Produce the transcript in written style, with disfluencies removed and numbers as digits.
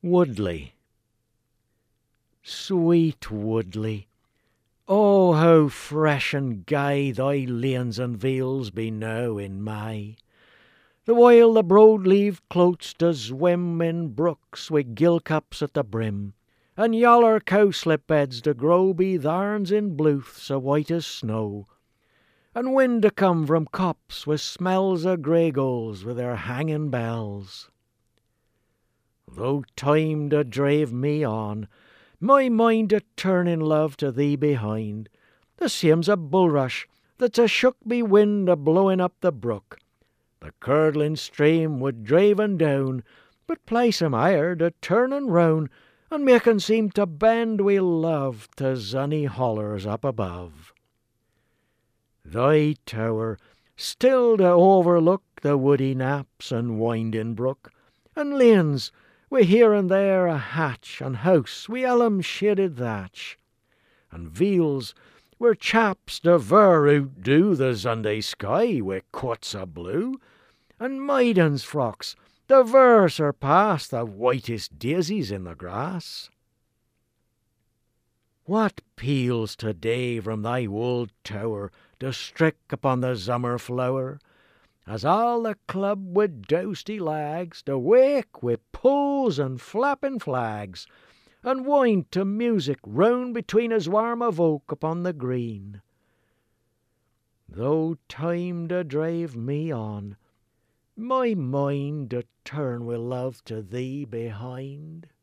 Woodley, sweet Woodley, oh how fresh and gay thy lanes and vales be now in May, the while the broad-leaved cloats do swim in brooks wi' gillcaps at the brim, and yaller cowslip beds do grow be tharns in bluth so white as snow, and wind do come from copse wi' smells o' grey-gulls wi' their hanging bells. Though time do drave me on, my mind do turn in love to thee behind, the same's a bulrush that's a shook be wind a blowing up the brook. The curdling stream would draven down, but place him higher do turning round, and making seem to bend wi' love to zunny hollers up above. Thy tower still to overlook the woody naps and winding brook, and lanes wi' here and there a hatch, and house wi' ellum shaded thatch, and veals where chaps do ver outdo the Sunday sky wi' coats o' blue, and maidens' frocks do ver surpass the whitest daisies in the grass. What peals today from thy old tower do strick upon the summer flower, as all the club with dousty lags do wake wi' pulls and flapping flags, and wind to music round between his warm of oak upon the green. Though time do drive me on, my mind do turn wi' love to thee behind.